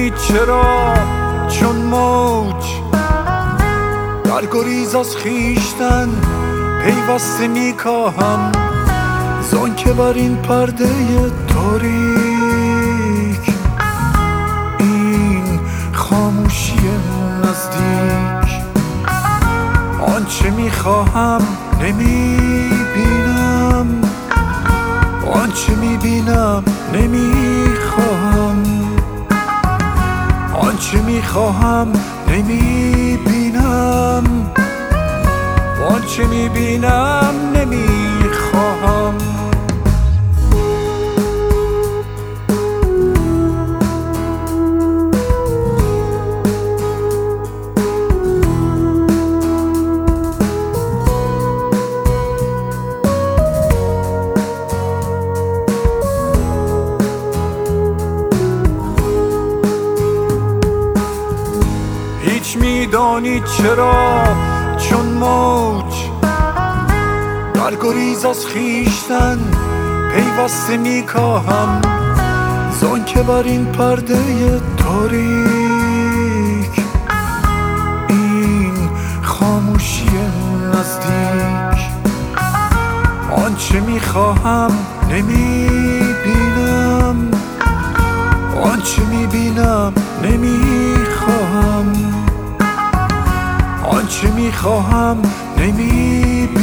میدانی چرا؟ چون موج در گریز از خویشتن پیوسته میکاهم، زان که بر این پرده تاریک این خاموشی نزدیک، آنچه میخواهم نمیبینم، آنچه میبینم نمیخواهم، آنچه میخواهم نمیبینم، آنچه میبینم نمیخواهم. هیچ میدانی چرا؟ چون موج در گریز از خویشتن پیوسته میکاهم، زان که بر این پرده تاریک این خاموشی نزدیک، آنچه میخواهم نمیبینم، آنچه میبینم نمیخواهم، آنچه میخواهم نمیبینم،